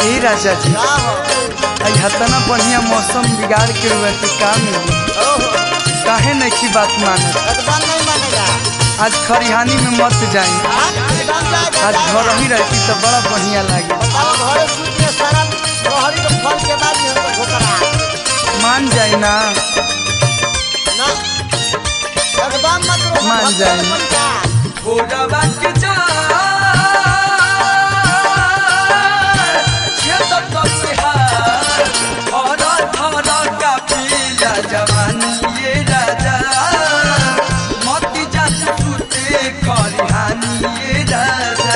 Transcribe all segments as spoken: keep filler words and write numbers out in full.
आई राजा जी का हो आई हतना बढ़िया मौसम बिगाड़ के हुआ के काम मिली ओहो काहे नहीं की बात माने एकदम नहीं मानेगा आज खरिहानी में मत जाई आज एकदम जाएगा आज घर ही रहती तो बड़ा बढ़िया लागे बताओ घरे सूत में सारा गहरी के फल के बाद में तो ठोकरा मान जाई ना ना एकदम मत रो मान जाए। भोरवा के जा जवानी ये राजा मोती जात सुते खरिहानी ये राजा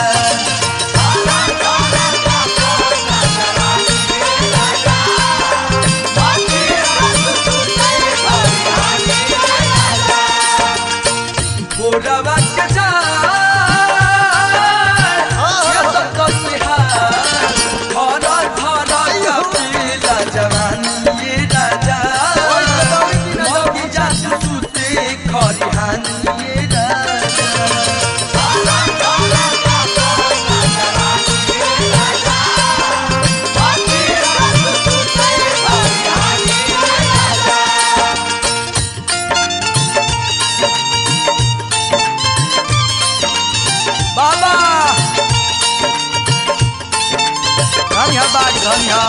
भोरवा के जा जवानी ये राजा मोती जात सुते खरिहानी ये राजा बाबा धनिया बाज धनिया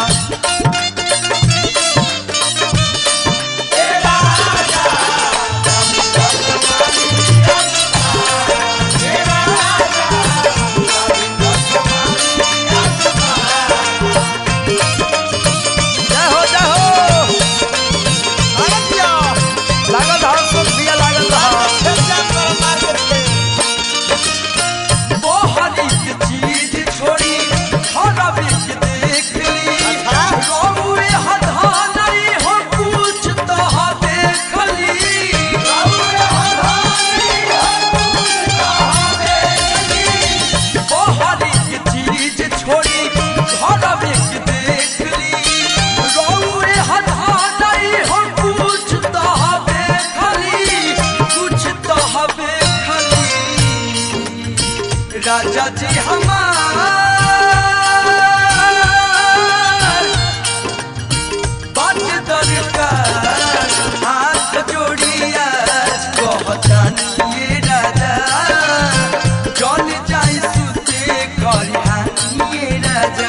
राजा जी हमार बात दरकार हाथ जोड़िया कहतानी ये राजा जल जाई सुते खरिहानी ये राजा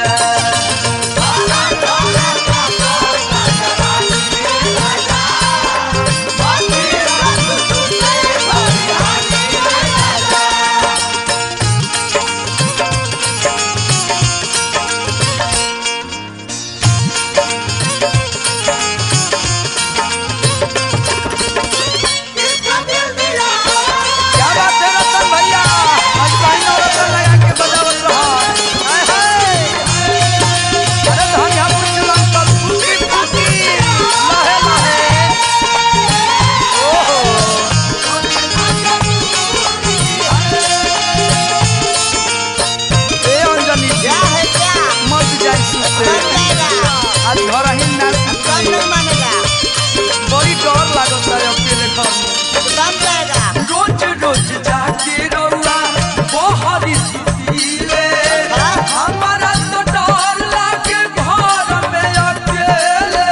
बड़ी डर लागता है अकेले घर में रोज रोज जाके रउआ बहरी सुतीले हमारा तो डर लागे घर में अकेले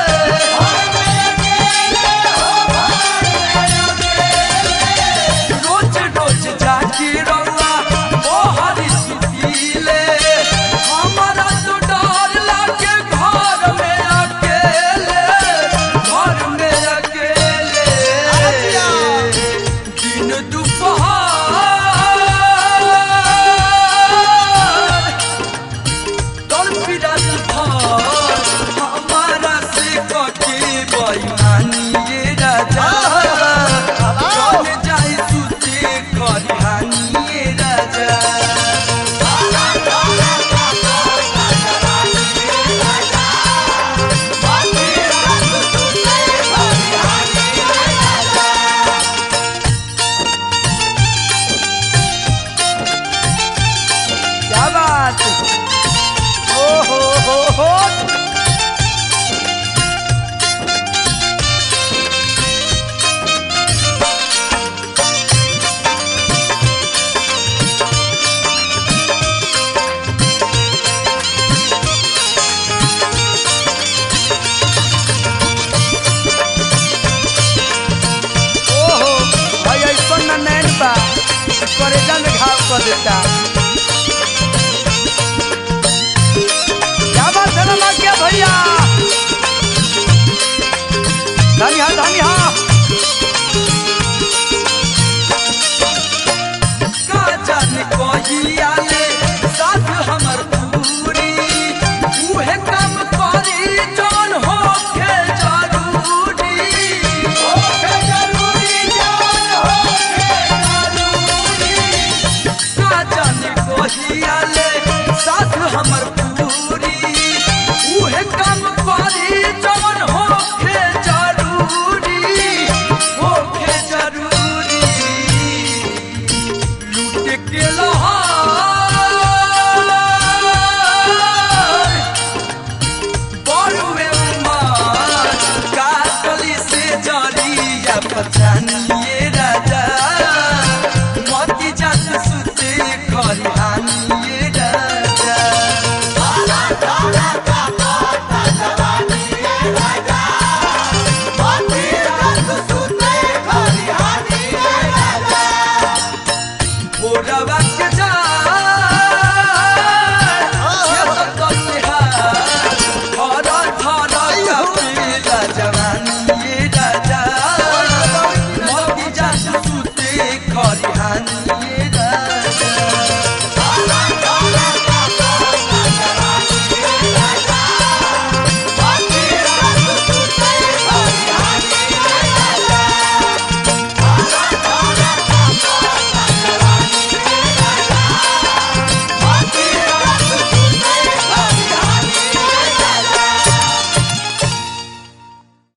रोज रोज जाके रउआ बहरी सुतीले हमारा तो डर लागे घर में अकेले घर में अकेले दिन दोपहर तड़पी रात भर हमारा से कटे बेईमानी ये राजा चल जाई सुते खरिहानी ये राजा क्या बात ओ हो हो हो देता